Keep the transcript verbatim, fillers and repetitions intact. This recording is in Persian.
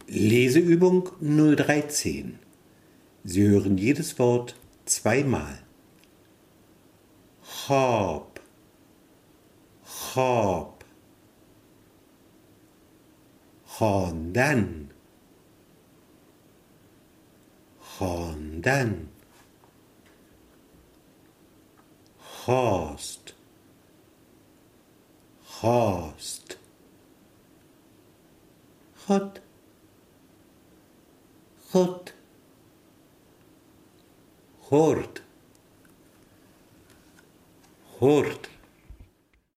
Leseübung null dreizehn. Sie hören jedes Wort zweimal. خواب خواب خواندن خواندن خواست خواست خود خود خورد خورد